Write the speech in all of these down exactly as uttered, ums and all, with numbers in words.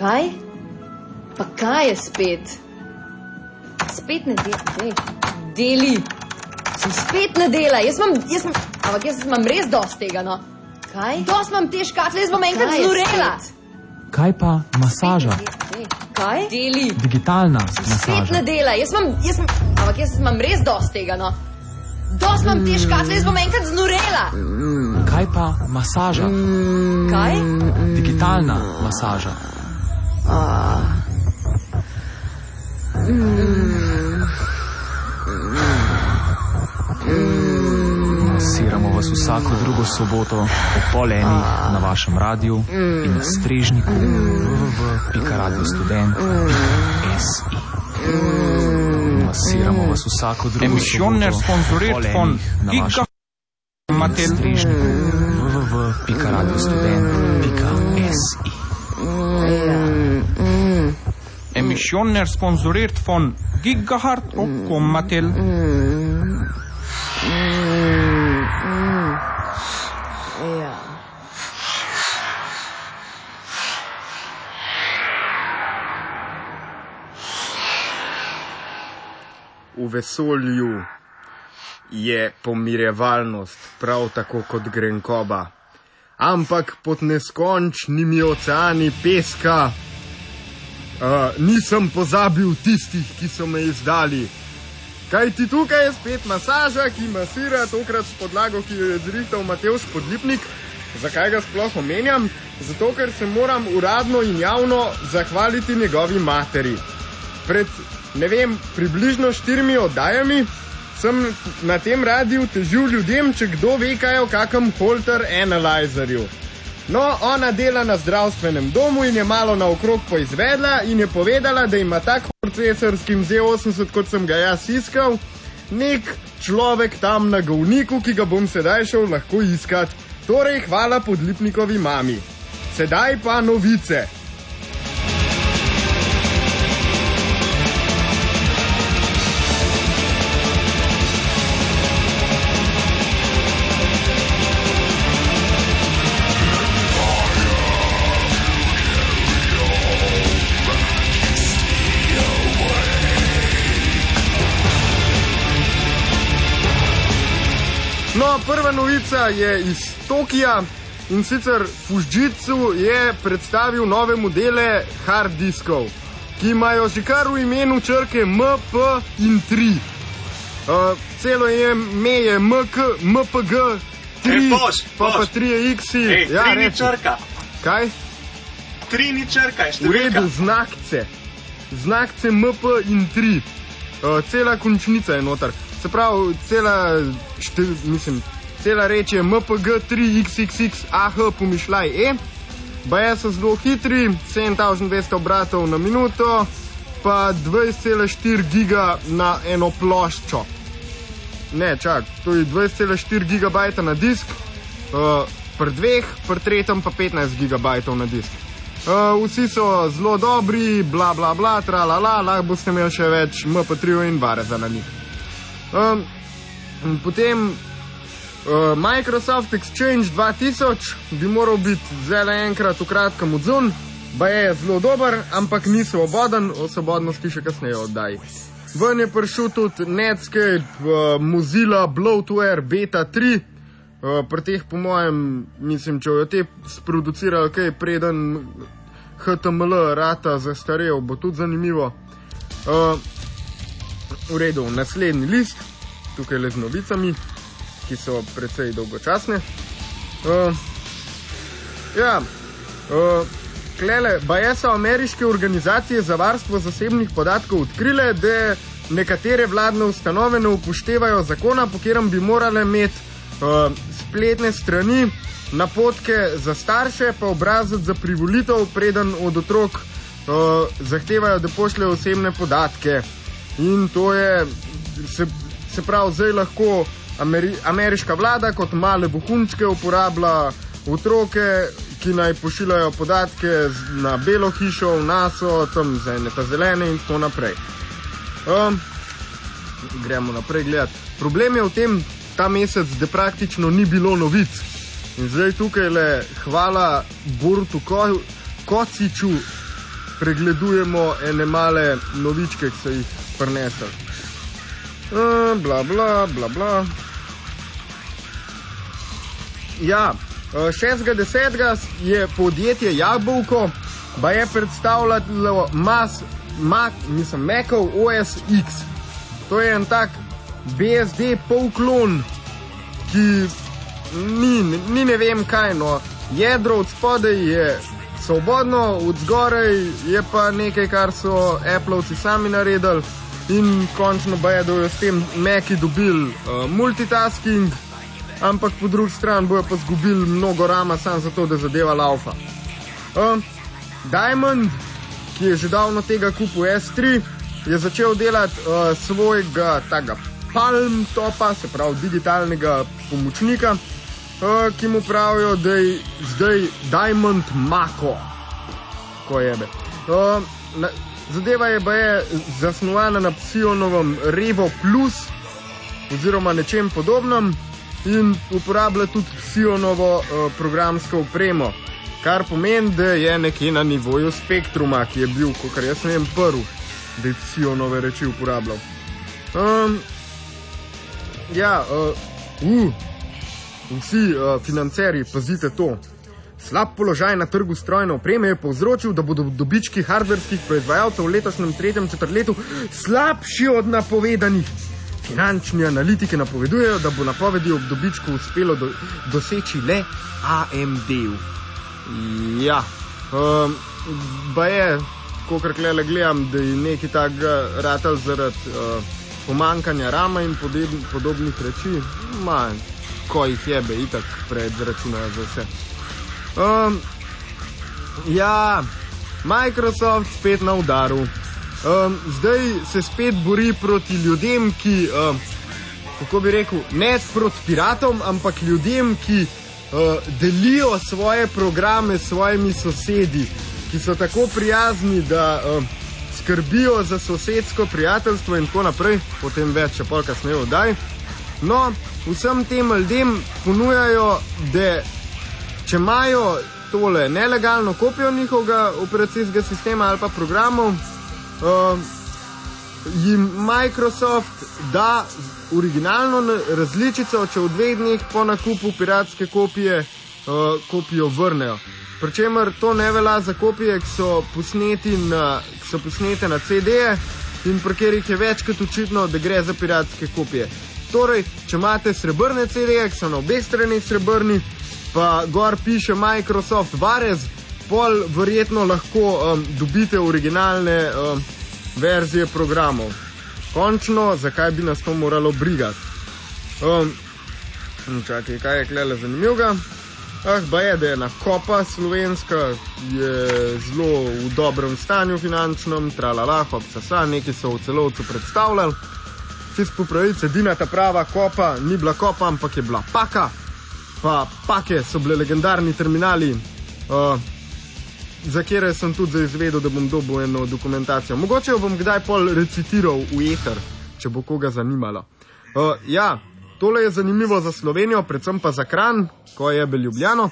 Kaj? Pa kaj je spet? Spet ne dela, dej. Deli. Sem spet ne dela, jaz imam, jaz imam, ampak jaz imam res dost tega, no. Kaj? Dost imam te škatle, jaz bom enkrat znorela. Kaj pa masaža? Kaj? Deli. Digitalna masaža. Spet ne dela, jaz imam, jaz imam, ampak jaz imam res dost tega, no. Dost imam te škatle, jaz bom enkrat znorela. Kaj pa masaža? Kaj? Digitalna masaža. Masiramo vas vsako drugo soboto ob pol enih na vašem radiju in na strežniku w w w pika radio student pika s i. Masiramo vas vsako drugo soboto ob pol enih na vašem radiju in na strežniku w w w pika radio student pika s i. Emissioner sponsoriert von Gigahertz och komma till. Ja. V vesolju je pomirjevalnost, prav tako kot grenkoba. Ampak pod neskončnimi oceani peska uh, nisem pozabil tistih, ki so me izdali. Kaj ti tukaj je spet masaža, ki masira, tokrat s podlago, ki jo je zrihtal Matevž Podlipnik. Zakaj ga sploh omenjam? Zato, ker se moram uradno in javno zahvaliti njegovi materi. Pred, ne vem, približno štirimi oddajami sem na tem radiju težil ljudem, če kdo ve kaj o kakem Holter Analyzerju. No, ona dela na zdravstvenem domu in je malo naokrog poizvedla in je povedala, da ima tak procesorskim Z osemdeset, kot sem ga jaz iskal, nek človek tam na govniku, ki ga bom sedaj šel lahko iskat. Torej, hvala Podlipnikovi mami. Sedaj pa novice. No, prva novica je iz Tokija in sicer Fujitsu je predstavil nove modele hard diskov, ki imajo že kar v imenu črke M, P in tri. Uh, celo je ime je M K, M P G tri, pa pa tri X. Ej, ja, tri ni črka. Kaj? Tri ni črka, je številka. V redu, znakce. Znakce M, P in tri. Uh, cela končnica je noter. Se pravi, cela, štev, mislim, cela reč je M P G tri X X X A H pomišljaj E. Baje so zelo hitri, sedem tisoč dvesto obratov na minuto, pa dvajset cela štiri giga na eno ploščo. Ne, čak, to je dvajset cela štiri gigabajta na disk, uh, pri dveh, pri tretjem pa petnajst gigabajtov na disk. Uh, vsi so zelo dobri, bla bla bla, tra la la, lahko boste imeli še več M P tri in vareza na njih. Um, potem uh, Microsoft Exchange dva tisoč bi moral biti zelo enkrat v kratkem odzun, ba je zelo dober, ampak ni svoboden, o svobodnosti še kasneje oddaj. Ven je prišel tudi Netscape, uh, Mozilla, Bloatware, Beta tri, uh, pri teh po mojem, mislim, če jo te sproducirajo kaj preden H T M L rata zastarel, bo tudi zanimivo. Uh, V redu, naslednji list, tukaj le z novicami, ki so precej dolgočasne. Uh, ja, uh, klele, baje so ameriške organizacije za varstvo zasebnih podatkov odkrile, da nekatere vladne ustanove ne upoštevajo zakona, po katerem bi morale imeti uh, spletne strani, napotke za starše, pa obrazec za privolitev, preden od otrok uh, zahtevajo, da pošljajo osebne podatke. In to je, se, se pravi, zdaj lahko Ameri, ameriška vlada kot male bohunčke uporablja otroke, ki naj pošiljajo podatke na Belo hišo, v naso, tam za ene ta zelene in tako naprej. Um, gremo naprej gledati. Problem je v tem ta mesec, da praktično ni bilo novic. In zdaj tukaj le hvala Borutu Ko, Kociču, pregledujemo ene male novičke, ki so jih prinesli. Uh, bla, bla, bla, bla. Ja, šestega desetega je podjetje Jabolko ba je predstavljalo Mas, Mac, mislim, Macov O S X. To je en tak B S D polklon, ki ni, ni ne vem kaj, no. Jedro od spodaj je svobodno, od zgoraj je pa nekaj, kar so Appleovci sami naredili in končno ba je, da jo s tem Maci dobili uh, multitasking, ampak po drugi strani bojo pa zgubili mnogo rama samo zato, da zadeva laufa. Uh, Diamond, ki je že davno tega kupil S tri, je začel delati uh, svojega taga Palm Topa, se pravi digitalnega pomočnika, uh, ki mu pravijo, da je zdaj Diamond Mako. Ko jebe. Uh, na, zadeva je ba je zasnovana na Psionovem Revo Plus oziroma nečem podobnem in uporablja tudi Psionovo uh, programsko opremo, kar pomeni, da je nekje na nivoju Spektruma, ki je bil, kakor jaz ne vem, prv, da je Psionove reči uporabljal. Um, ja, uh, uh, vsi uh, financerji, pazite to. Slab položaj na trgu strojne opreme je povzročil, da bodo dobički hardverskih proizvajalcev v letošnjem tretjem četrtletju slabši od napovedanih. Finančni analitiki napovedujejo, da bo napovedi ob dobičku uspelo do, doseči le A M D-u. Ja, um, ba je, kokor klele gledam, da je nekaj takega ratal zaradi uh, pomankanja rama in podob, podobnih reči, ma, ko jih jebe, itak predzračunajo za vse. Um, ja, Microsoft spet na udaru. Um, zdaj se spet bori proti ljudem, ki, um, kako bi rekel, ne proti piratom, ampak ljudem, ki uh, delijo svoje programe s svojimi sosedi, ki so tako prijazni, da um, skrbijo za sosedsko prijateljstvo in tako naprej, potem več, če pol kasneje oddaj. No, vsem tem ljudem ponujajo, da če imajo tole nelegalno kopijo njihovega operacijskega sistema ali pa programov, Uh, jim Microsoft da originalno različico, če v dveh dneh po nakupu piratske kopije uh, kopijo vrnejo. Pričemer to ne velja za kopije, ki so, na, ki so posnete na C D-je in pri katerih je večkrat očitno, da gre za piratske kopije. Torej, če imate srebrne C D-je, ki so na obeh stranih srebrni, pa gor piše Microsoft Varez, pol verjetno lahko um, dobite originalne um, verzije programov. Končno, zakaj bi nas to moralo brigati? Um, čakaj, kaj je klele zanimivega? Ah, ba je, da je na Kopa slovenska, je zelo v dobrem stanju finančnem, tralala, hop, sasa, neki so v celovcu predstavljali. Čist po pravice, edina ta prava Kopa ni bila Kopa, ampak je bila Paka. Pa Pake so bile legendarni terminali, uh, za kjer sem tudi zdaj izvedel, da bom dobil eno dokumentacijo. Mogoče jo bom kdaj pol recitiral v eter, če bo koga zanimalo. Uh, ja, tole je zanimivo za Slovenijo, predvsem pa za Kranj, ko je Ljubljano.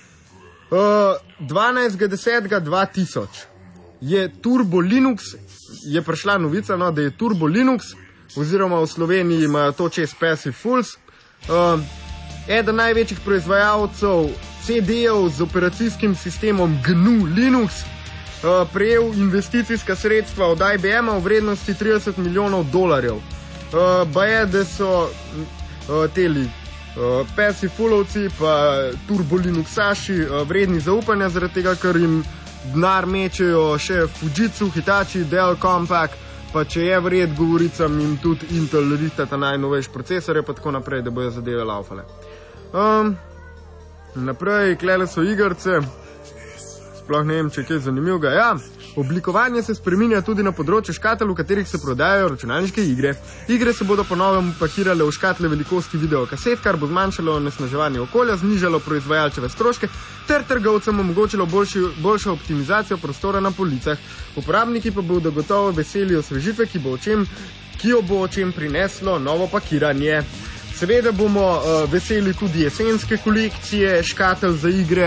Uh, dvanajstega desetega dva tisoč je Turbo Linux, je prišla novica, no, da je Turbo Linux, oziroma v Sloveniji imajo to čez Passive Fools, uh, eden največjih proizvajalcev C D-jev z operacijskim sistemom G N U Linux, uh, prejel investicijska sredstva od I B M-a v vrednosti trideset milijonov dolarjev. Uh, ba je, da so uh, teli uh, Passive Foolovci pa Turbo Linuxaši uh, vredni zaupanja, zaradi tega, ker jim denar mečejo še Fujitsu, Hitachi, Dell, Compaq, pa če je vred govoricam, jim tudi Intel ritata najnovejši procesore, pa tako naprej, da bojo zadeve laufale. Um, Naprej, klele so igrce, sploh ne vem, če je kaj zanimivega. Ja, oblikovanje se spreminja tudi na področju škatel, v katerih se prodajajo računalniške igre. Igre se bodo po novem pakirale v škatle velikosti videokaset, kar bo zmanjšalo onesnaževanje okolja, znižalo proizvajalčeve stroške ter trgovcem omogočilo boljši, boljšo optimizacijo prostora na policah. Uporabniki pa bodo gotovo veseli osvežitve, ki, bo o čem, ki jo bo o čem prineslo novo pakiranje. Seveda bomo uh, veseli tudi jesenske kolekcije škatel za igre,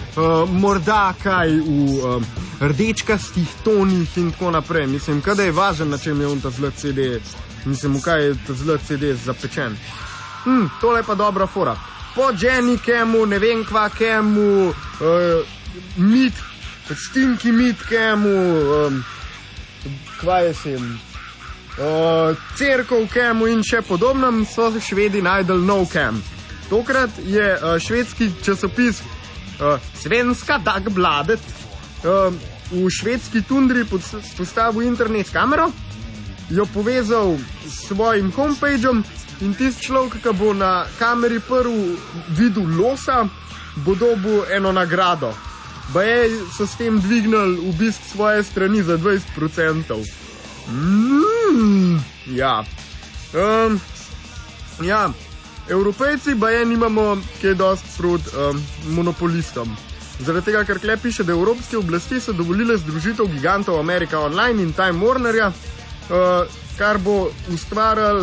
uh, morda kaj v um, rdečkastih tonih in tako naprej. Mislim, kada je važen, na čem je on ta zlet C D, mislim, v kaj je ta zlet C D zapečen. Hm, tole je pa dobra fora. Po Jenny Camu, ne vem kva Camu, uh, mit, stinki mit Camu, um, kva je sem, uh, cerkov Camu in še podobnem so Švedi najdel nov Cam. Tokrat je uh, švedski časopis uh, Svenska Dagbladet uh, v švedski tundri postavil internet kamero, jo povezal s svojim homepageom in tisti človek, ki bo na kameri prvi videl losa, bo dobil eno nagrado. Baje so s tem dvignili obisk svoje strani za dvajset procentov. Mm, ja. Um, ja. Evropejci baje nimamo kaj dosti proti um, monopolistom. Zaradi tega, ker kle piše, da evropske oblasti so dovolile združitev gigantov Amerika Online in Time Warnerja, uh, kar bo ustvarjal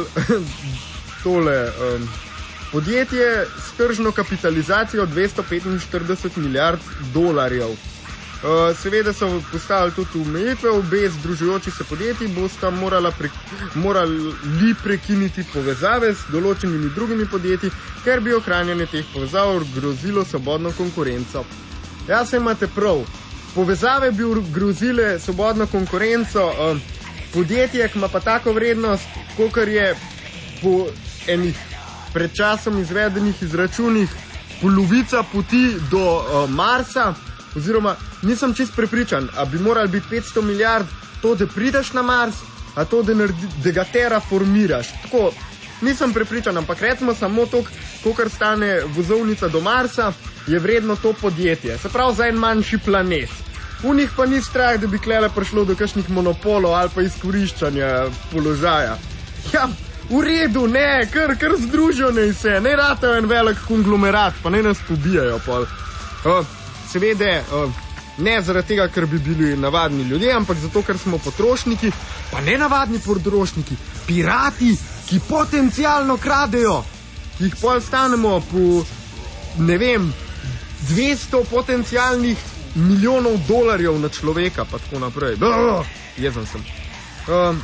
tole um, podjetje s tržno kapitalizacijo dvesto petinštirideset milijard dolarjev. Uh, seveda so postavili tudi omejitve, obe združujoči se podjetji bosta morala pre, morali prekiniti povezave s določenimi drugimi podjetji, ker bi ohranjanje teh povezav grozilo svobodno konkurenco. Ja, se imate prav. Povezave bi grozile svobodno konkurenco, uh, podjetje, ki ima pa tako vrednost, kakor je po enih pred časom izvedenih izračunih polovica poti do uh, Marsa, oziroma nisem čist prepričan, a bi morali biti petsto milijard to, da prideš na Mars, a to, da, naredi, da ga terraformiraš. Tako, nisem prepričan, ampak recimo samo to, kolikor stane vozovnica do Marsa, je vredno to podjetje. Se pravi za en manjši planet. V njih pa ni strah, da bi klele prišlo do kakšnih monopolov ali pa izkoriščanja položaja. Ja, v redu, ne, kar, kar združijo ne vse, ne ratajo en velik konglomerat, pa ne nas pobijajo pol. Uh, seveda, uh, ne zaradi tega, ker bi bili navadni ljudje, ampak zato, ker smo potrošniki, pa ne navadni potrošniki, pirati, ki potencialno kradejo, ki jih pol stanemo po, ne vem, dvesto potencialnih milijonov dolarjev na človeka, pa tako naprej. Oh, jezen sem. Um,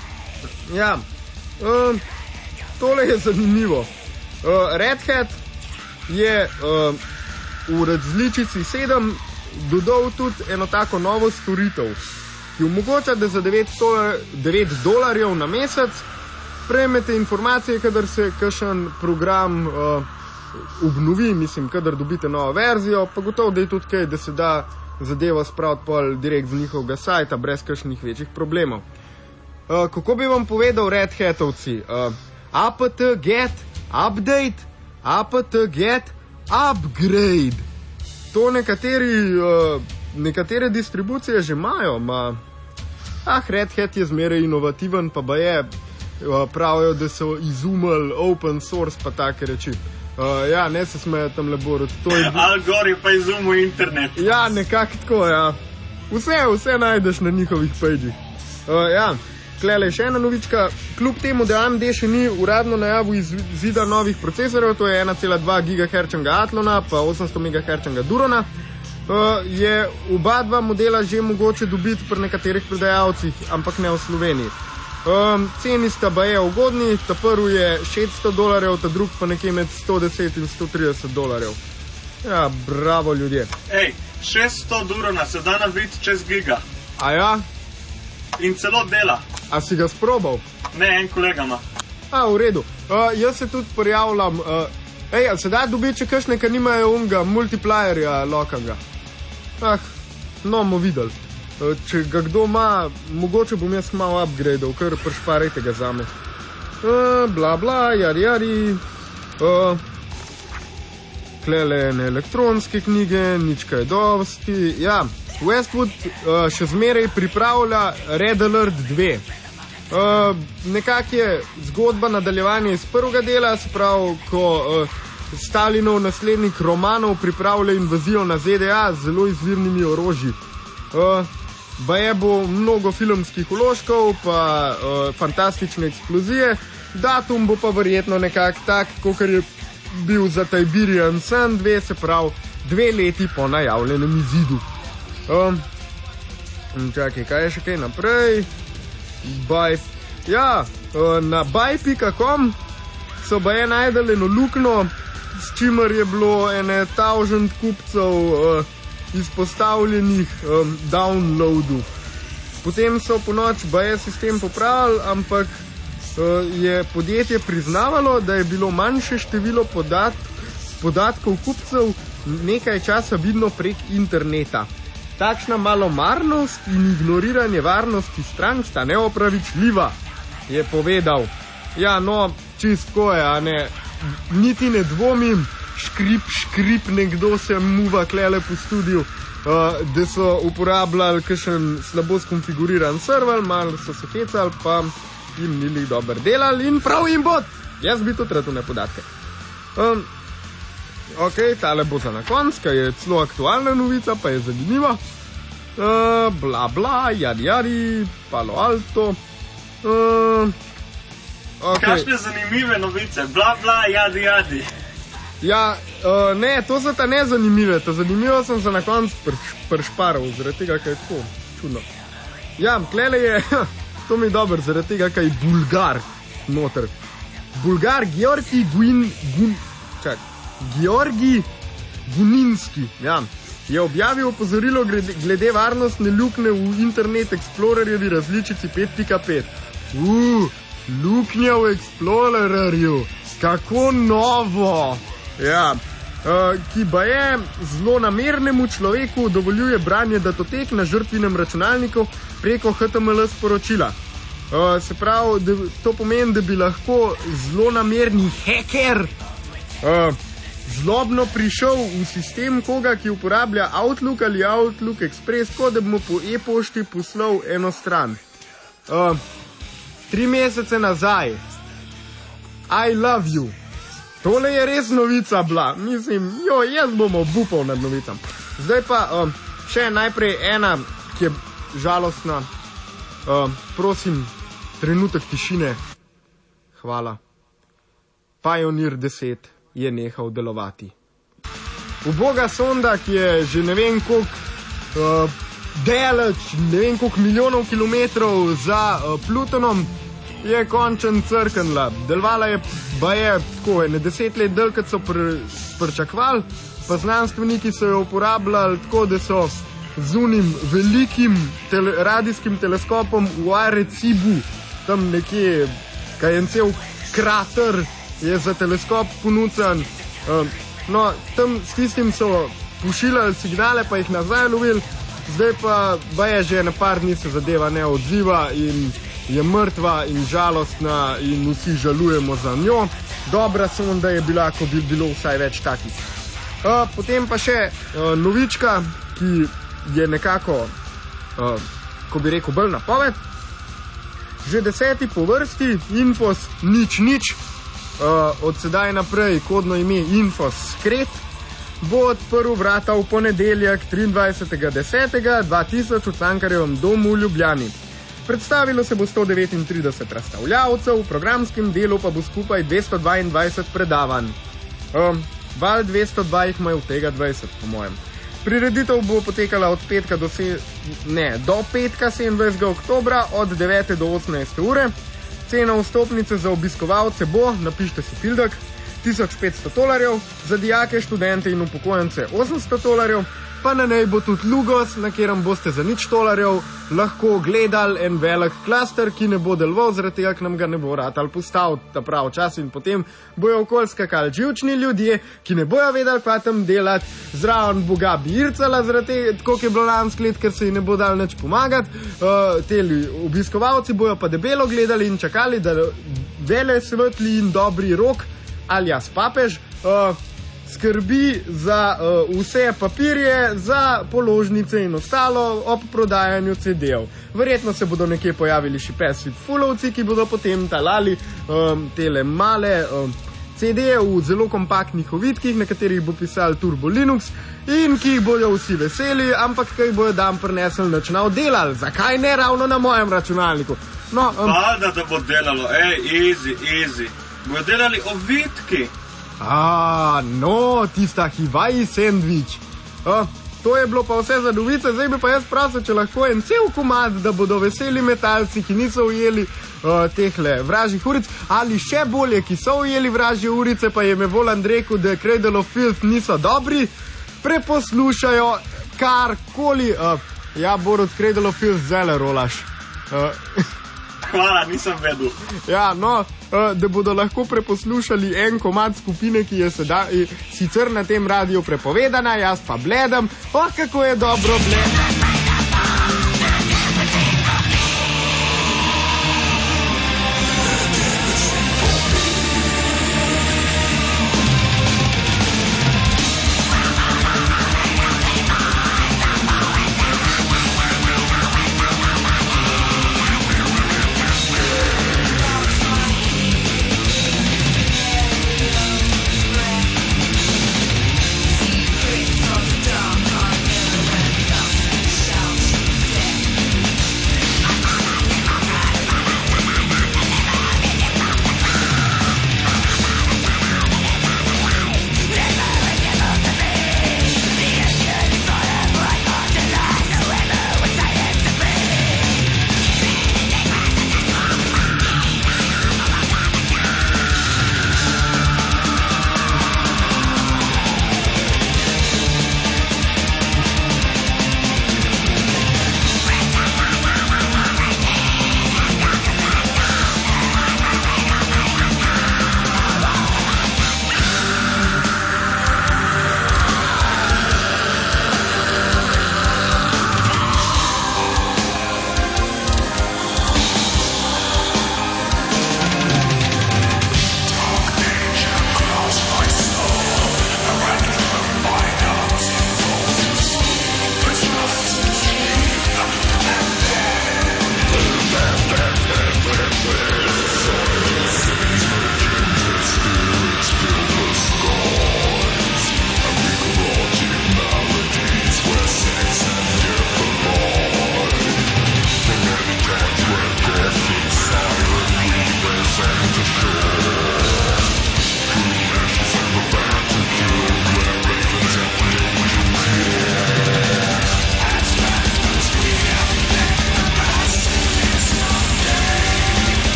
ja, um, tole je zanimivo. Uh, Red Hat je uh, v različici sedem dodal tudi eno tako novo storitev, ki omogoča, da za devet dolarjev na mesec prejmete informacije, kadar se kakšen program uh, obnovi, mislim, kadar dobite novo verzijo, pa gotovo, da je tudi kaj, da se da zadevo spraviti pol direkt z njihovega sajta, brez kakšnih večjih problemov. Uh, kako bi vam povedal Red Hatovci? Uh, apt get update, apt get upgrade. To nekateri, uh, nekatere distribucije že imajo, ma, ah, Red Hat je zmeraj inovativen, pa baje, uh, pravijo, da so izumili open source, pa take reči. Uh, ja, ne se smeje tam leborot. Algor je pa izumil internet. Ja, nekako tako, ja. Vse, vse najdeš na njihovih pagih. Uh, ja, klele še ena novička. Kljub temu, da A M D še ni uradno najavil izida novih procesorjev, to je ena cela dva gigaherca Atlona pa osemsto megaherca Durona, uh, je oba dva modela že mogoče dobiti pri nekaterih prodajalcih, ampak ne v Sloveniji. Um, ceni sta baje ugodni, ta prvi je šeststo dolarjev, ta drug pa nekje med sto deset in sto trideset dolarjev. Ja, bravo ljudje. Ej, šeststo Durona se da nabiti čez giga. A ja? In celo dela. A si ga sprobal? Ne, en kolega ima. A, v redu. Uh, jaz se tudi prijavljam. Uh, ej, ali se da dobiti še kakšne, ki nimajo unga multiplayerja lokanga? Ah, no, bomo videli. Uh, če ga kdo ima, mogoče bom jaz malo upgradeal, kar prešparajte ga zame. Uh, bla, bla, jari, jari. Uh, klele ne elektronske knjige, nič kaj dosti. Ja, Westwood uh, še zmeraj pripravlja Red Alert dve. Uh, nekak je zgodba nadaljevanja iz prvega dela, se pravi, ko uh, Stalinov naslednik Romanov pripravlja invazijo na Z D A z zelo izvirnimi orožji. Uh, baje bo mnogo filmskih vložkov, pa uh, fantastične eksplozije, datum bo pa verjetno nekak tak, kakor je bil za Tiberian Sun dve, se pravi dve leti po najavljenem izidu. Um, čakaj, kaj je še kaj naprej? Baj, ja, na baj pika com so baje najdali eno luknjo, s čimer je bilo ene tavžent kupcev uh, izpostavljenih um, downloadu. Potem so po noč baje sistem popravili, ampak uh, je podjetje priznavalo, da je bilo manjše število podat podatkov kupcev nekaj časa vidno prek interneta. Takšna malomarnost in ignoriranje varnosti strank sta neopravičljiva, je povedal. Ja, no, čistko je, a ne, niti ne dvomim, škrip, škrip, nekdo se muva klele po studiu, uh, da so uporabljali kakšen slabo skonfiguriran server, malo so se hecali, pa jim ni li dobro delali in prav jim bo. Jaz bi tudi rad v podatke. Um, Ok, tale bo za na konc, kaj je celo aktualna novica, pa je zanimiva. Uh, bla bla, jadi jadi, Palo Alto. Uh, okay. Kakšne zanimive novice, bla bla, jadi jadi. Ja, uh, ne, to so ta nezanimive, ta zanimivo sem se na konc pršparal, zaradi tega, kaj je tako čudno. Ja, tlele je, to mi je dobro, zaradi tega, kaj je Bulgar noter. Bulgar, Georgi Guin, Gun, čak. Georgi Guninski, ja, je objavil opozorilo glede, glede varnostne luknje v Internet Explorerjevi različici pet pika pet. Uuu, luknja v Explorerju, kako novo! Ja, uh, ki baje zelo namernemu človeku dovoljuje branje datotek na žrtvinem računalniku preko H T M L sporočila. Uh, se pravi, da, to pomeni, da bi lahko zelo namerni hacker uh, zlobno prišel v sistem koga, ki uporablja Outlook ali Outlook Express, tako da bi mu po e-pošti poslal eno stran. Uh, tri mesece nazaj. I love you. Tole je res novica bila. Mislim, jo, jaz bom obupal nad novicam. Zdaj pa uh, še najprej ena, ki je žalostna. Uh, prosim, trenutek tišine. Hvala. Pioneer deset je nehal delovati. Uboga sonda, ki je že ne vem koliko uh, daleč, ne vem koliko milijonov kilometrov za uh, Plutonom, je končen crknila. Delovala je baje tako, ne deset let del, kot so pr pričakovali, pa znanstveniki so jo uporabljali tako, da so z unim velikim tele radijskim teleskopom v Arecibu, tam nekje, kaj je cel krater, je za teleskop ponucan. Um, no, tam s tistim so pošiljali signale, pa jih nazaj lovili, zdaj pa baje že na par dni se zadeva ne odziva in je mrtva in žalostna in vsi žalujemo za njo. Dobra sonda je bila, ko bi bilo vsaj več takih. Uh, potem pa še uh, novička, ki je nekako, uh, ko bi rekel, bolj napoved. Že deseti po vrsti, Infos nič nič, Uh, od sedaj naprej kodno ime Infos Skret, bo odprl vrata v ponedeljek triindvajsetega desetega dva tisoč v Cankarjevem domu v Ljubljani. Predstavilo se bo sto devetintrideset razstavljavcev, v programskem delu pa bo skupaj dvesto dvaindvajset predavanj. Um, val dvesto dva jih imajo od tega dvajset, po mojem. Prireditev bo potekala od petka do, se, ne, do petka sedemindvajsetega oktobra od devete do osemnajste ure. Cena vstopnice za obiskovalce bo, napište si Fildek, tisoč petsto tolarjev, za dijake, študente in upokojence osemsto tolarjev, pa na njej bo tudi Lugos, na katerem boste za nič tolarjev lahko gledali en velik klaster, ki ne bo deloval, zaradi tega, ker nam ga ne bo ratal postaviti ta prav čas in potem bojo okoli skakali živčni ljudje, ki ne bojo vedeli, kaj tam delati, zraven boga bi ircala, zaradi tega, tako je bilo lansko let, ker se ji ne bo dal nič pomagati, uh, te obiskovalci bojo pa debelo gledali in čakali, da vele svetli in dobri rok, alias papež, uh, skrbi za uh, vse papirje, za položnice in ostalo ob prodajanju ce de-jev. Verjetno se bodo nekje pojavili še pesvit fulovci, ki bodo potem talali um, tele male um, ce de-je v zelo kompaktnih ovitkih, na katerih bo pisal Turbo Linux in ki jih bojo vsi veseli, ampak kaj bojo dan prinesli nič na oddelali. Zakaj ne ravno na mojem računalniku? No, um, pa da to bo delalo, ej, easy, easy. Bojo delali ovitki. A, no, tista Hivaji sendvič. Uh, to je bilo pa vse za novice, zdaj bi pa jaz prosil, če lahko en cel komad, da bodo veseli metalci, ki niso ujeli uh, tehle vražjih uric, ali še bolje, ki so ujeli vražje urice, pa jim je Voland rekel, da Cradle of Filth niso dobri, preposlušajo karkoli. Uh, ja, Borut, Cradle of Filth zele rolaš. Uh, Hvala, nisem vedel. Ja, no, da bodo lahko preposlušali en komad skupine, ki je sedaj sicer na tem radiju prepovedana, jaz pa bledem. Oh, kako je dobro bledem.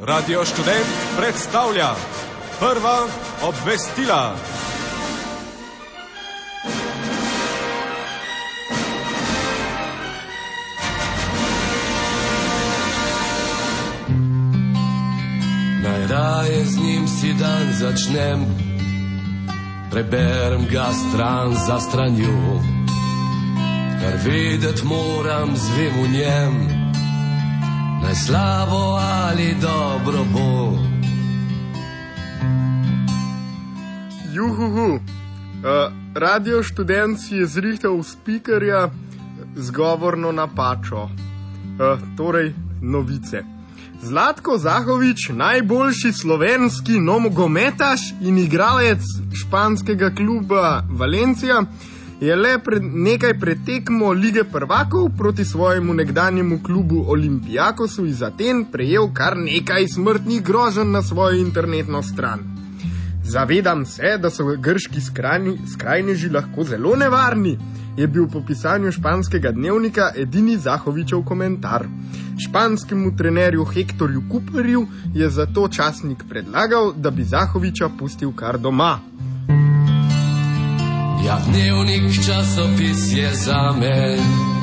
Radio Študent predstavlja prva obvestila. Najraje z njim si dan začnem, preberem ga stran za stranjo, kar vedet moram zvem v njem, naj slabo ali dobro bo. Juhuhu, uh, Radio Študent si je zrihtal spikerja z govorno napačo, uh, torej novice. Zlatko Zahovič, najboljši slovenski nogometaš in igralec španskega kluba Valencia, je le pred, nekaj pred tekmo Lige prvakov proti svojemu nekdanjemu klubu Olympiakosu iz Aten prejel kar nekaj smrtnih groženj na svojo internetno stran. Zavedam se, da so grški skrajni, skrajneži lahko zelo nevarni, je bil po pisanju španskega dnevnika edini Zahovičev komentar. Španskemu trenerju Hektorju Cooperju je zato časnik predlagal, da bi Zahoviča pustil kar doma. Ja, dnevnik časopis je zame.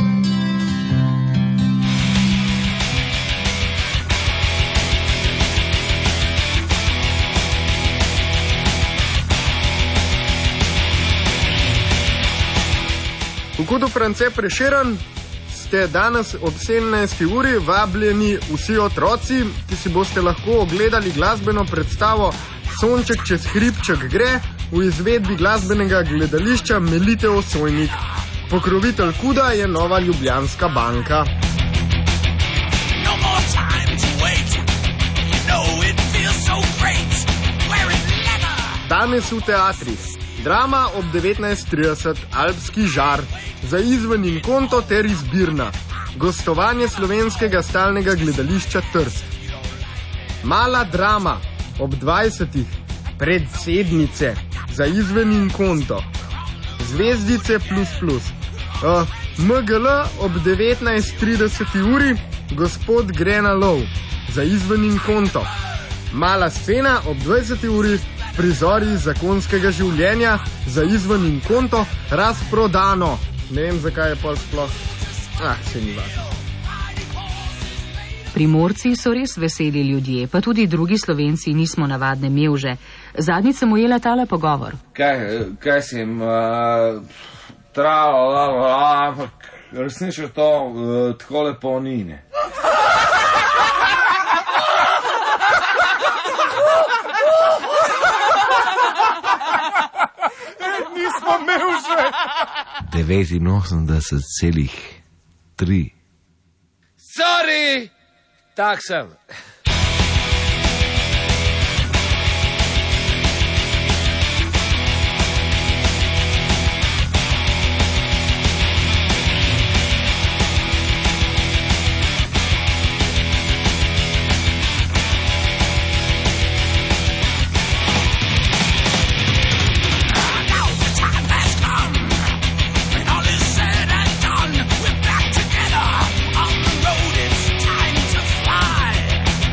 V Kudu France Prešeren ste danes ob sedemnajsti uri vabljeni vsi otroci, ki si boste lahko ogledali glasbeno predstavo Sonček čez hribček gre v izvedbi glasbenega gledališča Melite Osojnik. Pokrovitelj Kuda je Nova Ljubljanska banka. No more time to wait. You know it feels so great. Wearing leather. Danes v teatrih. Drama ob devetnajst trideset, Alpski žar, za izven in konto ter izbirna. Gostovanje slovenskega stalnega gledališča Trst. Mala drama ob dvajsetih, Predsednice, za izven in konto. Zvezdice plus plus. Uh, M G L ob devetnajst trideset uri, Gospod gre na lov, za izven in konto. Mala scena ob dvajseti uri, Prizori zakonskega življenja, za izven in konto, razprodano. Ne vem, zakaj je pol sploh. Ah, se ni važno. Primorci so res veseli ljudje, pa tudi drugi Slovenci nismo navadne mevže. Zadnjič sem ujela tale pogovor. Kaj, kaj si jim uh, trala, ampak resnično to uh, tako lepo ni, ne? Nismo mevže! devetinosemdeset celih tri. Sorry! Tak sem. We're back together on the road, it's time to fly.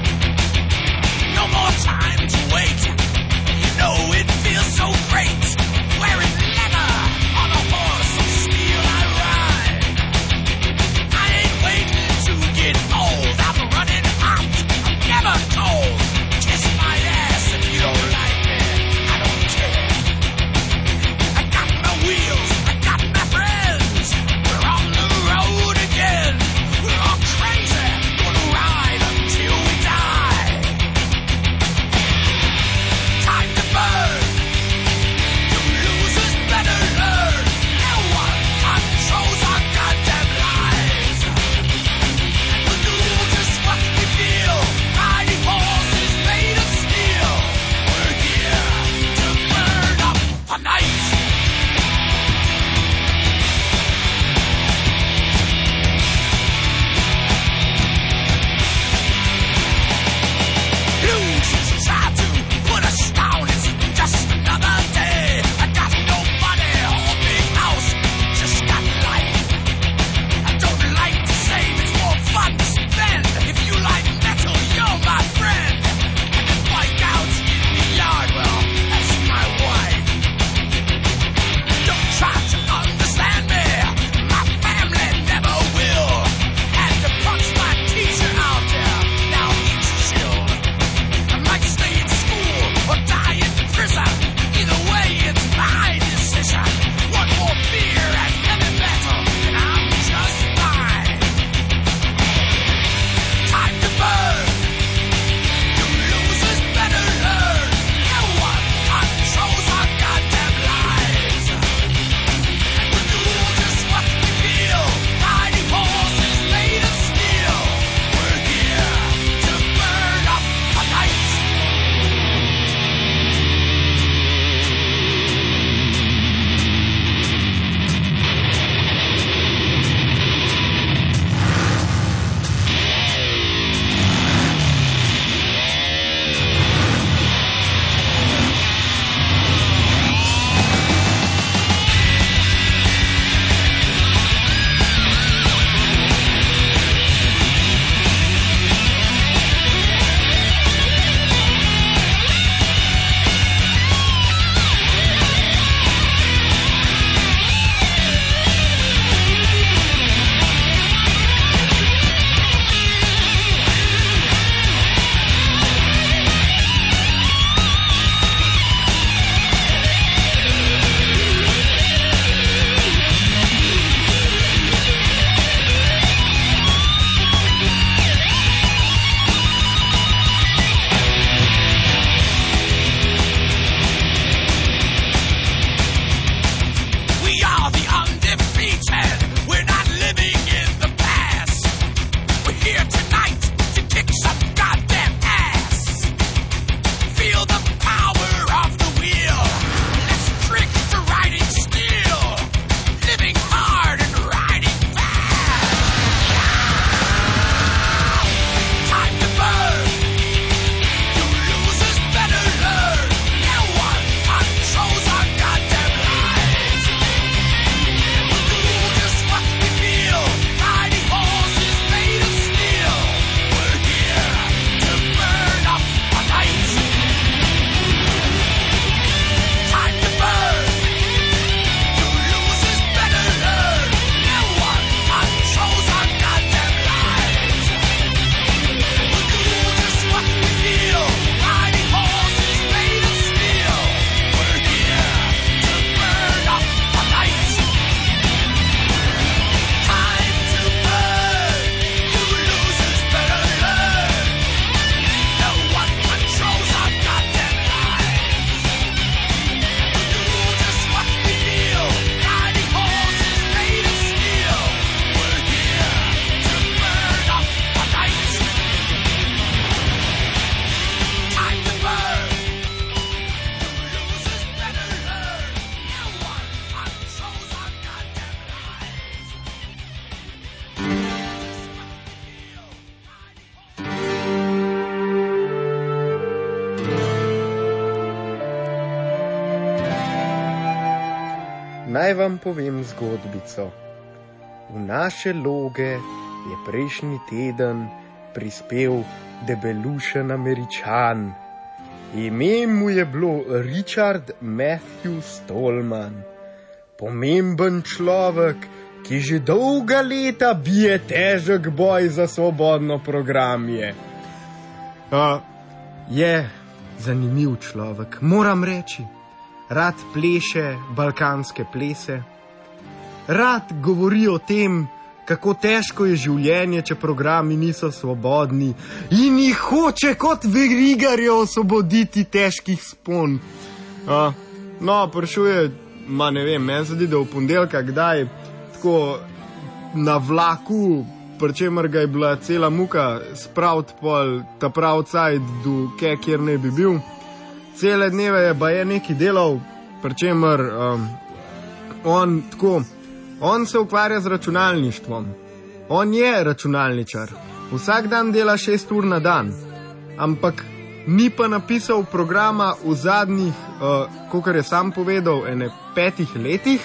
naj vam povem zgodbico. V naše loge je prejšnji teden prispel debelušen Američan. Ime mu je bilo Richard Matthew Stallman. Pomemben človek, ki že dolga leta bije težek boj za svobodno programje. Uh, je zanimiv človek, moram reči. Rad pleše balkanske plese. Rad govori o tem, kako težko je življenje, če programi niso svobodni, in jih hoče kot verigarje osvoboditi težkih spon. Uh, no, prišuje, ma ne vem, meni se zdi, da v ponedeljka kdaj tako na vlaku, pri čemer ga je bila cela muka spraviti pol ta prav cajt do kje, kjer ne bi bil. Cele dneve je baje neki delal, pri čemer um, on tako, on se ukvarja z računalništvom. On je računalničar. Vsak dan dela šest ur na dan. Ampak ni pa napisal programa v zadnjih, uh, kakor je sam povedal, ene petih letih,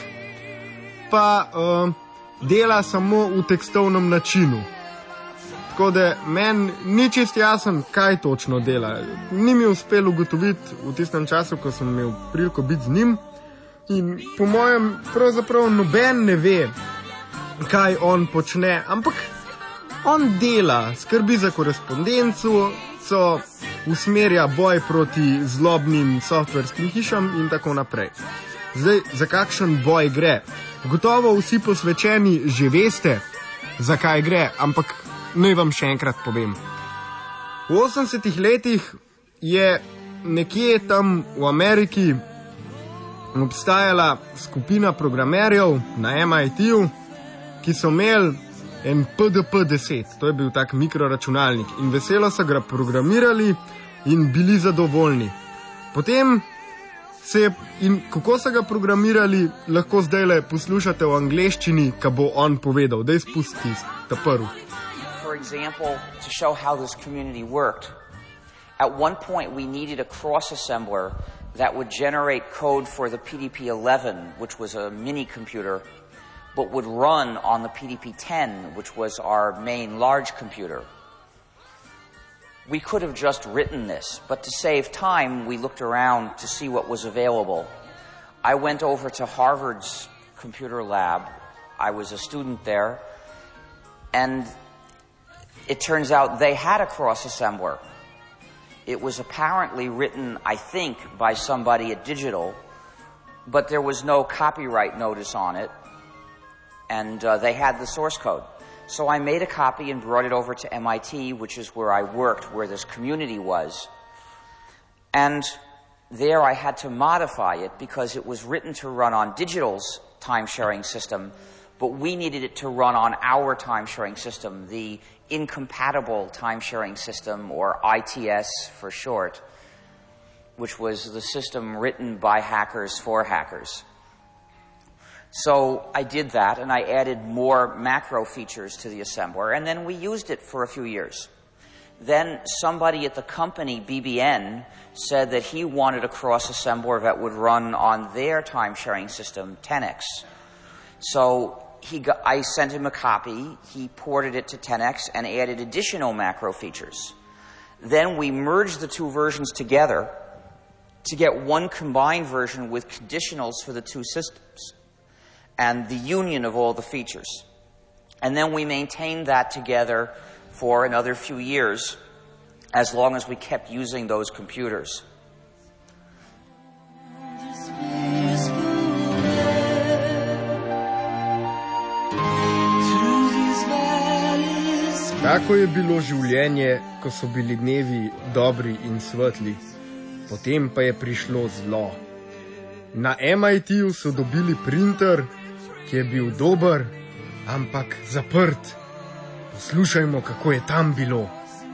pa uh, dela samo v tekstovnem načinu. Tako da meni ni čist jasen, kaj točno dela. Ni mi uspel ugotoviti v tistem času, ko sem imel priliko biti z njim. In po mojem pravzaprav noben ne ve, kaj on počne, ampak on dela, skrbi za korespondenco, so usmerja boj proti zlobnim softverskim hišam in tako naprej. Zdaj, za kakšen boj gre? Gotovo vsi posvečeni že veste, zakaj gre, ampak naj vam še enkrat povem. V osemdesetih letih je nekje tam v Ameriki obstajala skupina programerjev na M I T-ju, ki so imeli en P D P deset, to je bil tak mikroračunalnik, in veselo so ga programirali in bili zadovoljni. Potem se je, in kako so ga programirali, lahko zdajle poslušate v angleščini, ka bo on povedal. Daj spusti ta prvi. For example, to show how this community worked, at one point we needed a cross-assembler that would generate code for the P D P eleven, which was a mini computer, but would run on the P D P ten, which was our main large computer. We could have just written this, but to save time, we looked around to see what was available. I went over to Harvard's computer lab. I was a student there, and it turns out they had a cross-assembler. It was apparently written, I think, by somebody at Digital, but there was no copyright notice on it, and uh, they had the source code. So I made a copy and brought it over to M I T, which is where I worked, where this community was. And there I had to modify it because it was written to run on Digital's time-sharing system, but we needed it to run on our time-sharing system, the incompatible time-sharing system, or I T S for short, which was the system written by hackers for hackers. So I did that, and I added more macro features to the assembler, and then we used it for a few years. Then somebody at the company, B B N, said that he wanted a cross-assembler that would run on their time-sharing system, ten X. So he got, I sent him a copy, he ported it to ten X and added additional macro features. Then we merged the two versions together to get one combined version with conditionals for the two systems and the union of all the features. And then we maintained that together for another few years, as long as we kept using those computers. Tako je bilo življenje, ko so bili dnevi dobri in svetli. Potem pa je prišlo zlo. Na M I T-ju so dobili printer, ki je bil dober, ampak zaprt. Poslušajmo, kako je tam bilo.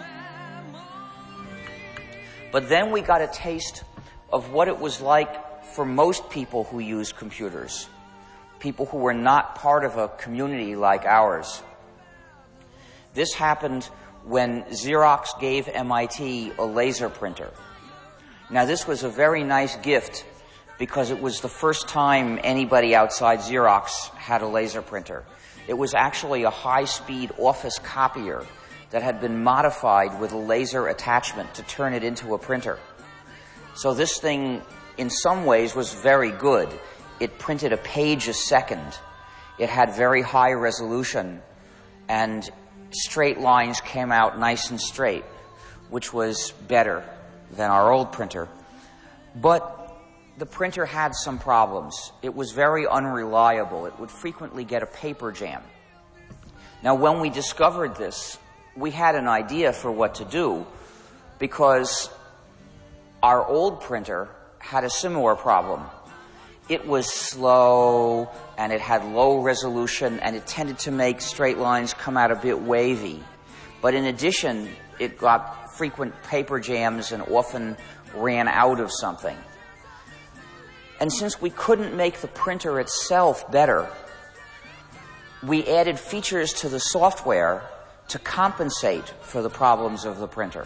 But then we got a taste of what it was like for most people who use computers, people who were not part of a community like ours. This happened when Xerox gave M I T a laser printer. Now, this was a very nice gift because it was the first time anybody outside Xerox had a laser printer. It was actually a high-speed office copier that had been modified with a laser attachment to turn it into a printer. So this thing, in some ways, was very good. It printed a page a second. It had very high resolution, and straight lines came out nice and straight, which was better than our old printer. But the printer had some problems. It was very unreliable. It would frequently get a paper jam. Now, when we discovered this, we had an idea for what to do, because our old printer had a similar problem. It was slow, and it had low resolution, and it tended to make straight lines come out a bit wavy. But in addition, it got frequent paper jams and often ran out of something. And since we couldn't make the printer itself better, we added features to the software to compensate for the problems of the printer.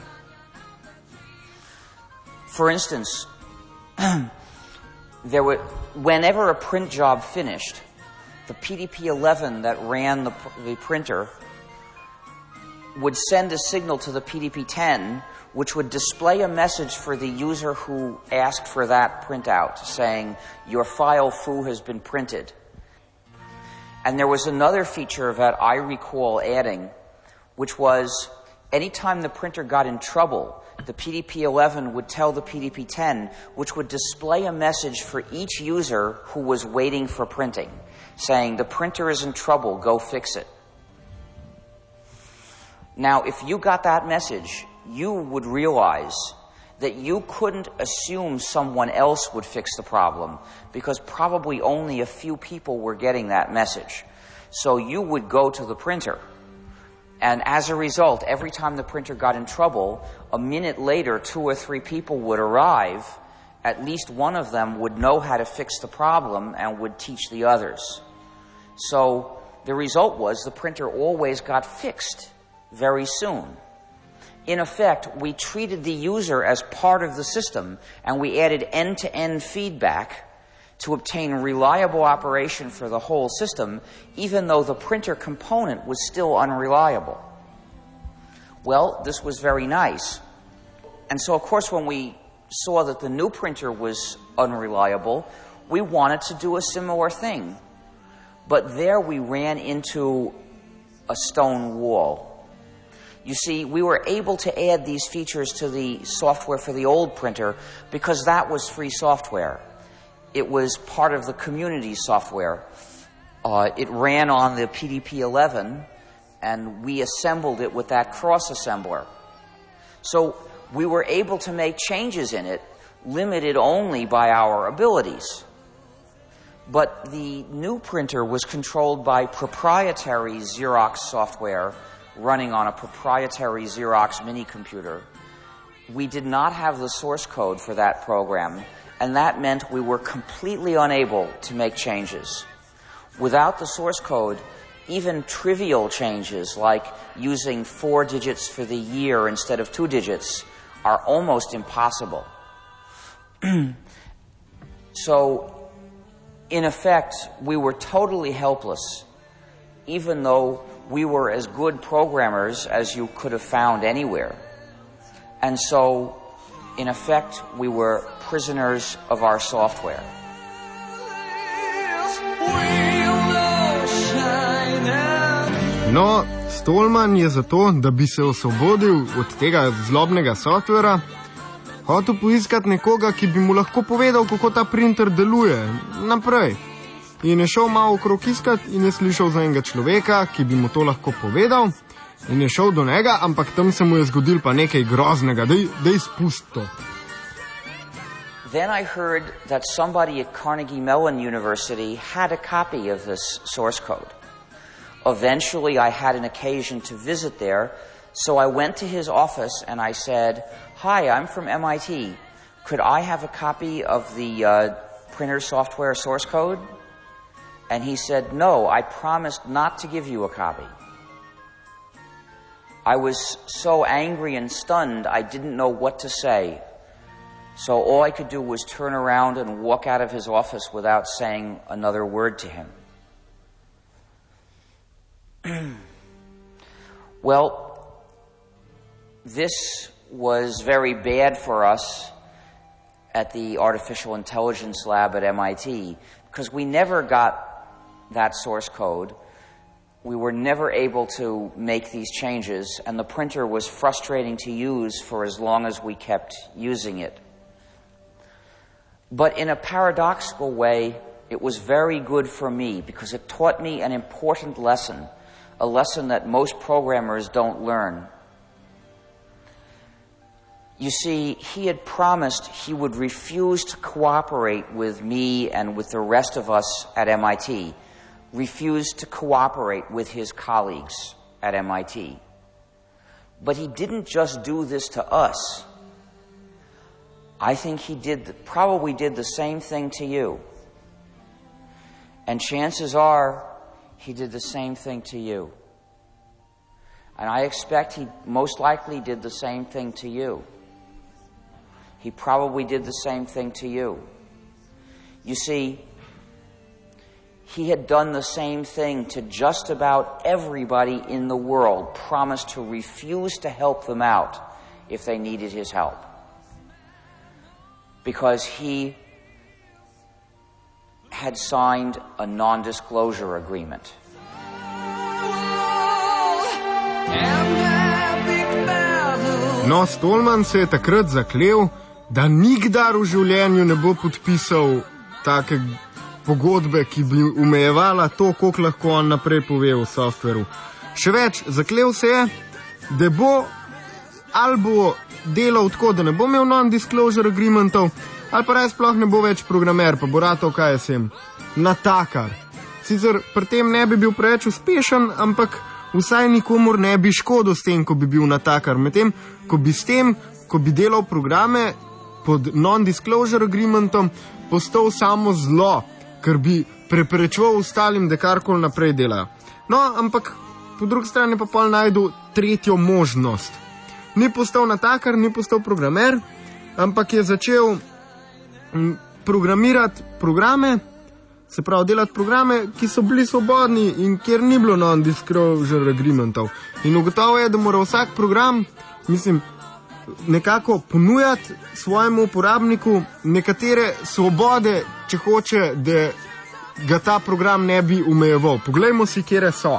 For instance, there were, whenever a print job finished, the P D P eleven that ran the, the printer would send a signal to the P D P ten, which would display a message for the user who asked for that printout, saying, "Your file foo has been printed." And there was another feature that I recall adding, which was anytime the printer got in trouble, the P D P eleven would tell the P D P ten, which would display a message for each user who was waiting for printing, saying, "The printer is in trouble, go fix it." Now, if you got that message, you would realize that you couldn't assume someone else would fix the problem, because probably only a few people were getting that message. So you would go to the printer. And as a result, every time the printer got in trouble, a minute later, two or three people would arrive. At least one of them would know how to fix the problem and would teach the others. So the result was the printer always got fixed very soon. In effect, we treated the user as part of the system, and we added end-to-end feedback to obtain reliable operation for the whole system, even though the printer component was still unreliable. Well, this was very nice. And so, of course, when we saw that the new printer was unreliable, we wanted to do a similar thing. But there we ran into a stone wall. You see, we were able to add these features to the software for the old printer because that was free software. It was part of the community software. Uh, it ran on the P D P eleven, and we assembled it with that cross-assembler. So we were able to make changes in it, limited only by our abilities. But the new printer was controlled by proprietary Xerox software running on a proprietary Xerox mini computer. We did not have the source code for that program, and that meant we were completely unable to make changes. Without the source code, even trivial changes like using four digits for the year instead of two digits are almost impossible. So, in effect, we were totally helpless, even though we were as good programmers as you could have found anywhere. And so, in effect, we were prisoners of our software. No, Stallman je zato, da bi se osvobodil od tega zlobnega softvera, hotel poiskati nekoga, ki bi mu lahko povedal, kako ta printer deluje naprej. In je šel malo okrog iskat in je slišal za enega človeka, ki bi mu to lahko povedal. In je šel do njega, ampak tam se mu je zgodil pa nekaj groznega, dej, dej spust to. Then I heard that somebody at Carnegie Mellon University had a copy of this source code. Eventually, I had an occasion to visit there, so I went to his office and I said, "Hi, I'm from M I T. Could I have a copy of the uh, printer software source code?" And he said, "No, I promised not to give you a copy." I was so angry and stunned, I didn't know what to say. So all I could do was turn around and walk out of his office without saying another word to him. Well, this was very bad for us at the Artificial Intelligence Lab at M I T because we never got that source code. We were never able to make these changes, and the printer was frustrating to use for as long as we kept using it. But in a paradoxical way, it was very good for me because it taught me an important lesson, a lesson that most programmers don't learn. You see, he had promised he would refuse to cooperate with me and with the rest of us at M I T, refused to cooperate with his colleagues at M I T. But he didn't just do this to us. I think he did, probably did the same thing to you. And chances are, he did the same thing to you. And I expect he most likely did the same thing to you. He probably did the same thing to you. You see, he had done the same thing to just about everybody in the world, promised to refuse to help them out if they needed his help. Because he had signed a non-disclosure agreement. No, Stallman se je takrat zaklel, da nikdar v življenju ne bo podpisal take pogodbe, ki bi omejevala to, koliko lahko on naprej pove v softveru. Še več, zaklel se je, da bo ali bo delal tako, da ne bo imel non-disclosure agreementov, ali pa res sploh ne bo več programer, pa bo ratov, kaj je sem, natakar. Sicer pri tem ne bi bil preveč uspešen, ampak vsaj nikomur ne bi škodil s tem, ko bi bil natakar. Medtem, ko bi s tem, ko bi delal programe pod non-disclosure agreementom, postal samo zlo, ker bi preprečeval ostalim, da karkoli naprej delajo. No, ampak po drugi strani pa pol najdu tretjo možnost. Ni postal natakar, ni postal programer, ampak je začel programirati programe, se pravi delati programe, ki so bili svobodni in kjer ni bilo non-disclosure agreementov. In ugotovil je, da mora vsak program, mislim, nekako ponujati svojemu uporabniku nekatere svobode, če hoče, da ga ta program ne bi omejeval. Poglejmo si, kje so.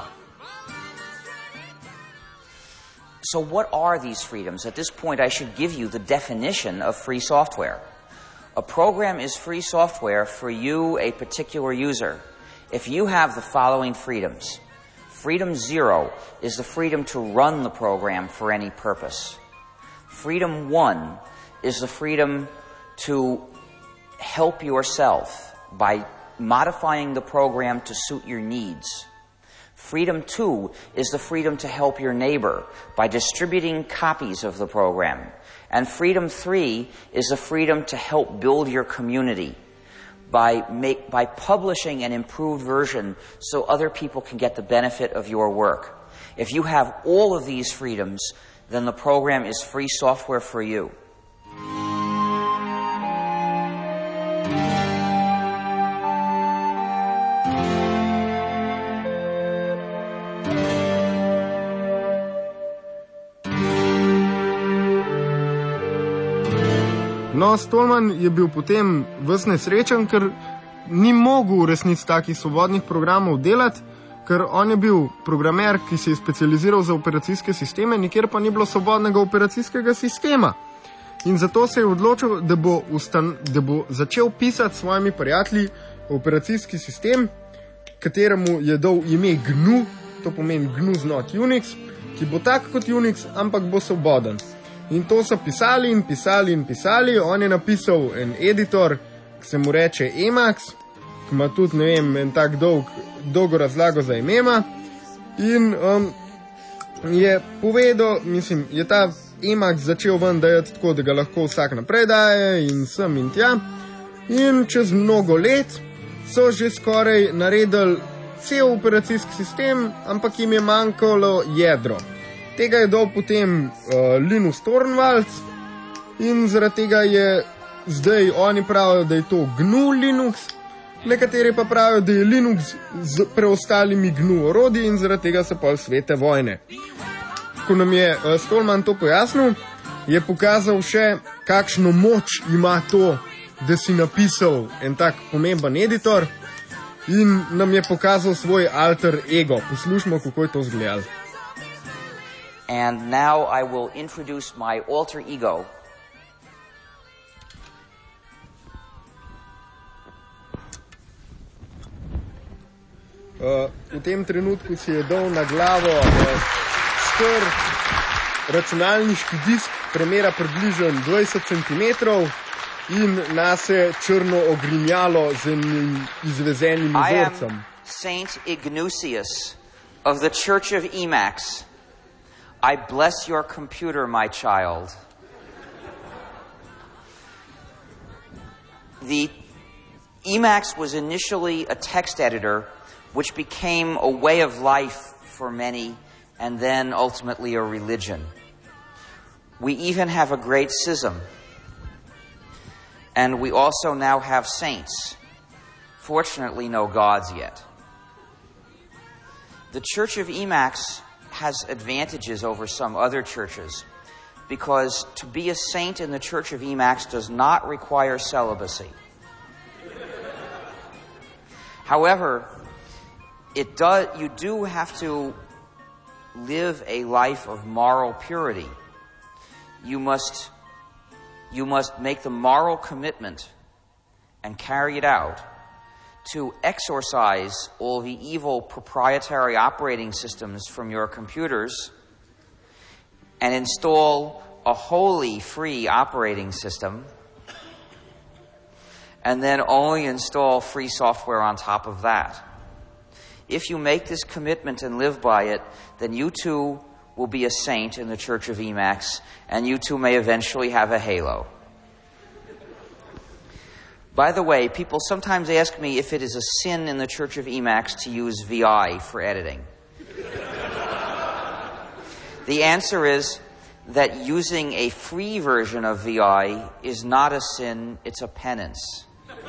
So what are these freedoms? At this point, I should give you the definition of free software. A program is free software for you, a particular user, if you have the following freedoms. Freedom zero is the freedom to run the program for any purpose. Freedom one is the freedom to help yourself by modifying the program to suit your needs. Freedom two is the freedom to help your neighbor by distributing copies of the program. And freedom three is the freedom to help build your community by make, by publishing an improved version so other people can get the benefit of your work. If you have all of these freedoms, then the program is free software for you. No, Stallman je bil potem ves nesrečen, ker ni mogel v resnici takih svobodnih programov delati, ker on je bil programer, ki se je specializiral za operacijske sisteme, nikjer pa ni bilo svobodnega operacijskega sistema. In zato se je odločil, da bo, ustan, da bo začel pisati s svojimi prijatelji operacijski sistem, kateremu je dal ime G N U, to pomeni G N U not Unix, ki bo tak kot Unix, ampak bo svoboden. In to so pisali in pisali in pisali. On je napisal en editor, ki se mu reče Emacs, ki ima tudi, ne vem, en tak dolg, dolgo razlago za imema. In um, je povedal, mislim, je ta Emacs začel ven dajati tako, da ga lahko vsak naprej daje in sem in tja. In čez mnogo let so že skoraj naredili cel operacijski sistem, ampak jim je manjkalo jedro. Tega je dal potem uh, Linus Torvalds in zaradi tega je zdaj oni pravijo, da je to G N U Linux, nekateri pa pravijo, da je Linux z preostalimi G N U orodji in zaradi tega so pol svete vojne. Ko nam je uh, Stallman to pojasnil, je pokazal še, kakšno moč ima to, da si napisal en tak pomemben editor in nam je pokazal svoj alter ego. Poslušamo, kako je to izgledalo. And now I will introduce my alter ego. Uh, v tem trenutku si je dal na glavo uh, star računalniški disk, premera približno dvajset centimetrov in nase črno ogrinjalo z enim izvezenim vzorcem. I am Saint Ignatius of the Church of Emacs. I bless your computer, my child. The Emacs was initially a text editor which became a way of life for many and then ultimately a religion. We even have a great schism. And we also now have saints. Fortunately, no gods yet. The Church of Emacs has advantages over some other churches because to be a saint in the Church of Emacs does not require celibacy. However, it does, you do have to live a life of moral purity. You must, you must make the moral commitment and carry it out to exorcise all the evil proprietary operating systems from your computers and install a wholly free operating system and then only install free software on top of that. If you make this commitment and live by it, then you too will be a saint in the Church of Emacs, and you too may eventually have a halo. By the way, people sometimes ask me if it is a sin in the Church of Emacs to use V I for editing. The answer is that using a free version of V I is not a sin, it's a penance.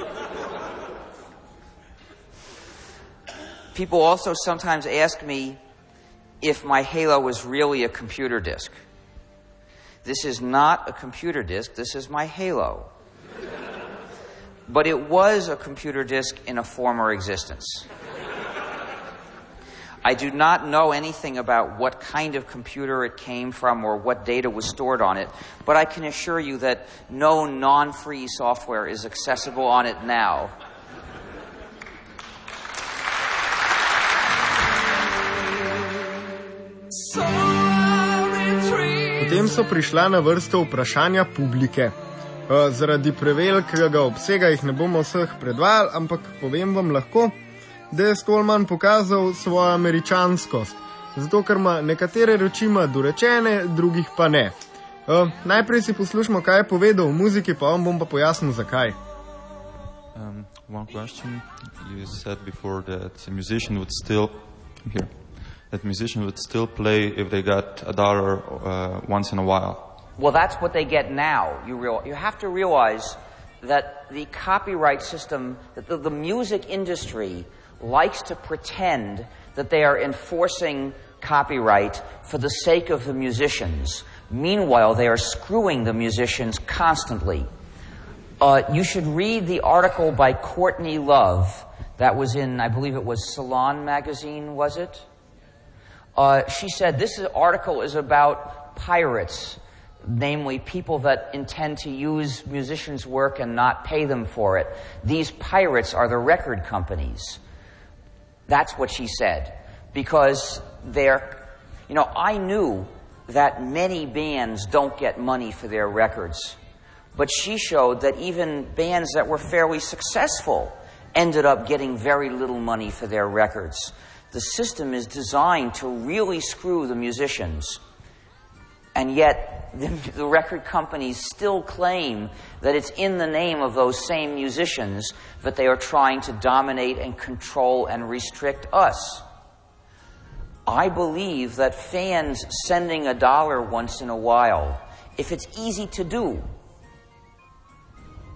People also sometimes ask me if my Halo is really a computer disk. This is not a computer disk, this is my Halo. But it was a computer disk in a former existence. I do not know anything about what kind of computer it came from or what data was stored on it, but I can assure you that no non-free software is accessible on it now. Potem so prišla na vrsto vprašanja publike. Uh, zaradi prevelikega obsega jih ne bomo vseh predvajali, ampak povem vam lahko, da je Stallman pokazal svojo američanskost, zato ker ima nekatere reči ima dorečene, drugih pa ne. Uh, najprej si poslušamo, kaj je povedal v muziki, pa vam bom pa pojasnil, zakaj. Um, one question. You said before that a musician would still... Here. That musician would still play if they got a dollar uh, once in a while. Well, that's what they get now. You real, you have to realize that the copyright system, that the, the music industry likes to pretend that they are enforcing copyright for the sake of the musicians. Meanwhile, they are screwing the musicians constantly. Uh, you should read the article by Courtney Love that was in, I believe it was Salon magazine, was it? Uh, she said this article is about pirates, namely people that intend to use musicians' work and not pay them for it. These pirates are the record companies. That's what she said. Because they're, you know, I knew that many bands don't get money for their records. But she showed that even bands that were fairly successful ended up getting very little money for their records. The system is designed to really screw the musicians. And yet, the, the record companies still claim that it's in the name of those same musicians that they are trying to dominate and control and restrict us. I believe that fans sending a dollar once in a while, if it's easy to do,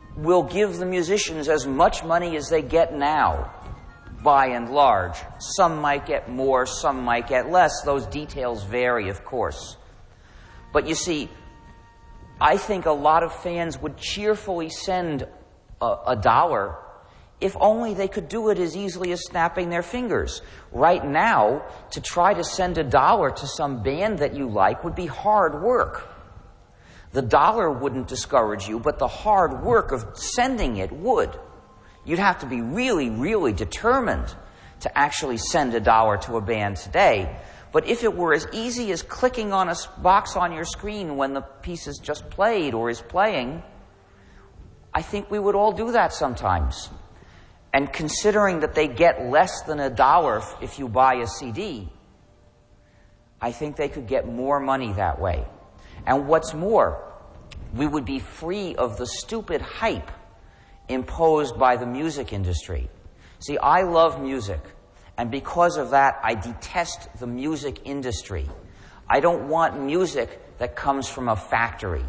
will give the musicians as much money as they get now, by and large. Some might get more, some might get less. Those details vary, of course. But you see, I think a lot of fans would cheerfully send a, a dollar if only they could do it as easily as snapping their fingers. Right now, to try to send a dollar to some band that you like would be hard work. The dollar wouldn't discourage you, but the hard work of sending it would. You'd have to be really, really determined to actually send a dollar to a band today. But if it were as easy as clicking on a box on your screen when the piece is just played or is playing, I think we would all do that sometimes. And considering that they get less than a dollar if you buy a C D, I think they could get more money that way. And what's more, we would be free of the stupid hype imposed by the music industry. See, I love music, and because of that, I detest the music industry. I don't want music that comes from a factory.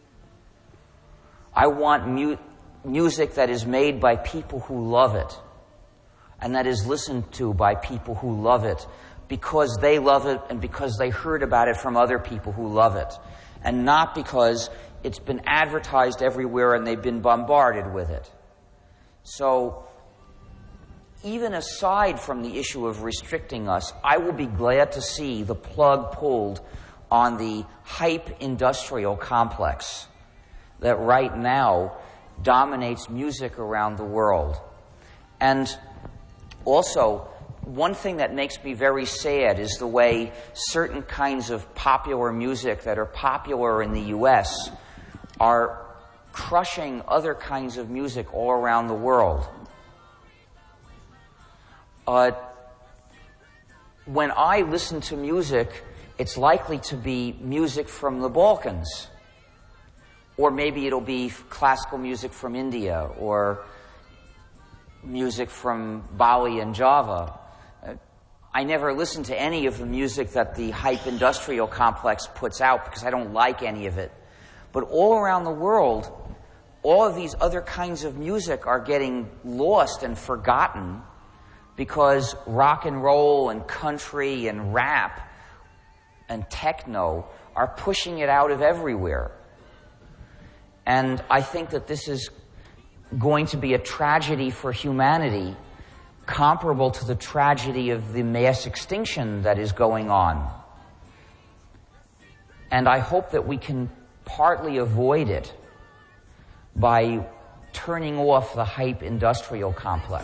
I want mu- music that is made by people who love it, and that is listened to by people who love it because they love it and because they heard about it from other people who love it, and not because it's been advertised everywhere and they've been bombarded with it. So, even aside from the issue of restricting us, I will be glad to see the plug pulled on the hype industrial complex that right now dominates music around the world. And also, one thing that makes me very sad is the way certain kinds of popular music that are popular in the U S are crushing other kinds of music all around the world. Uh, when I listen to music, it's likely to be music from the Balkans. Or maybe it'll be classical music from India, or music from Bali and Java. Uh, I never listen to any of the music that the hype industrial complex puts out because I don't like any of it. But all around the world, all of these other kinds of music are getting lost and forgotten because rock and roll and country and rap and techno are pushing it out of everywhere. And I think that this is going to be a tragedy for humanity comparable to the tragedy of the mass extinction that is going on. And I hope that we can partly avoid it by turning off the hype industrial complex.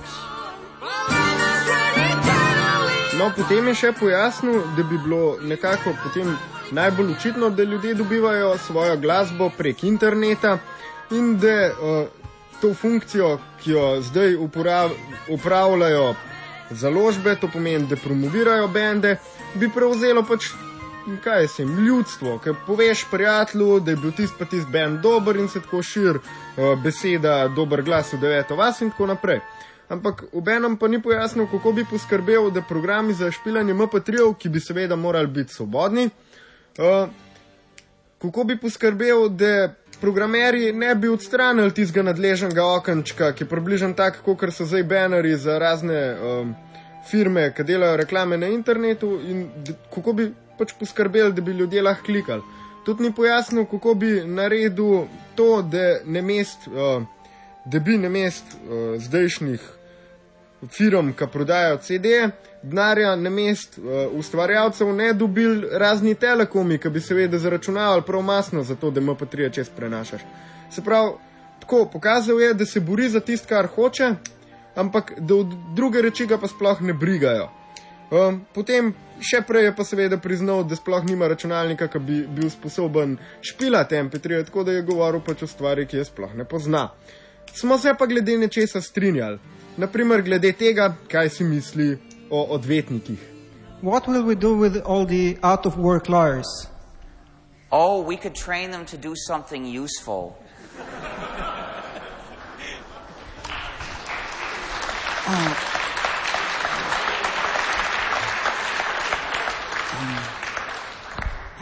No, potem je še pojasnil, da bi bilo nekako potem najbolj očitno, da ljudje dobivajo svojo glasbo prek interneta in da uh, to funkcijo, ki jo zdaj uporav, upravljajo založbe, to pomeni, da promovirajo bende, bi prevzelo pač, kaj sem, ljudstvo, ker poveš prijatelju, da je bil tist pa tist bend dober in se tako šir uh, beseda dober glas v deveto vas in tako naprej. Ampak obenem pa ni pojasnil, kako bi poskrbel, da programi za špilanje em pe tri-jev, ki bi seveda morali biti svobodni, uh, kako bi poskrbel, da programerji ne bi odstranili tistega nadležnega okenčka, ki je približen tak, kot so zdaj banerji za razne um, firme, ki delajo reklame na internetu, in d- kako bi pač poskrbel, da bi ljudje lahko klikali. Tudi ni pojasnil, kako bi naredil to, da ne mest... Uh, da bi namest uh, zdajšnjih firm, ki prodajajo ce de-je, denarja namest uh, ustvarjalcev ne dobili razni telekomi, ki bi seveda zaračunavali prav masno za to, da em pe tri čez prenašaš. Se pravi, tako, pokazal je, da se bori za tist, kar hoče, ampak da od druge reči ga pa sploh ne brigajo. Um, potem še prej je pa seveda priznal, da sploh nima računalnika, ki bi bil sposoben špilati em pe tri, tako da je govoril pač o stvari, ki je sploh ne pozna. Smo se pa glede nečesa strinjali. Naprimer, glede tega, kaj si misli o odvetnikih. What will we do with all the out-of-work lawyers? Oh, we could train them to do something useful.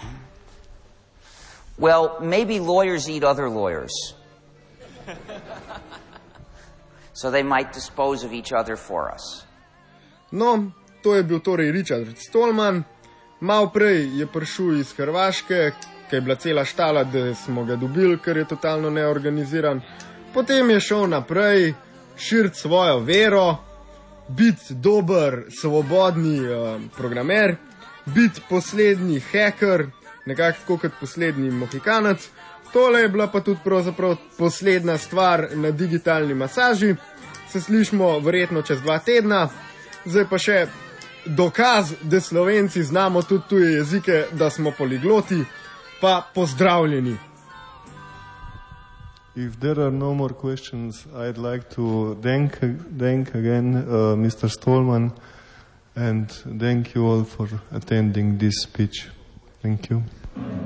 Well, maybe lawyers eat other lawyers. so they might dispose of each other for us. No, to je bil torej Richard Stallman. Mal prej je prišel iz Hrvaške, ki je bila cela štala, da smo ga dobili, ker je totalno neorganiziran. Potem je šel naprej, širiti svojo vero, biti dober, svobodni uh, programer, biti poslednji hacker, nekako tako kot poslednji mohikanac. Tole je bila pa tudi pravzaprav poslednja stvar na digitalni masaži. Se slišimo verjetno čez dva tedna. Zdaj pa še dokaz, da Slovenci znamo tudi tuje jezike, da smo poligloti, pa pozdravljeni. If there are no more questions, I'd like to thank, thank again uh, Mister Stallman and thank you all for attending this speech. Thank you.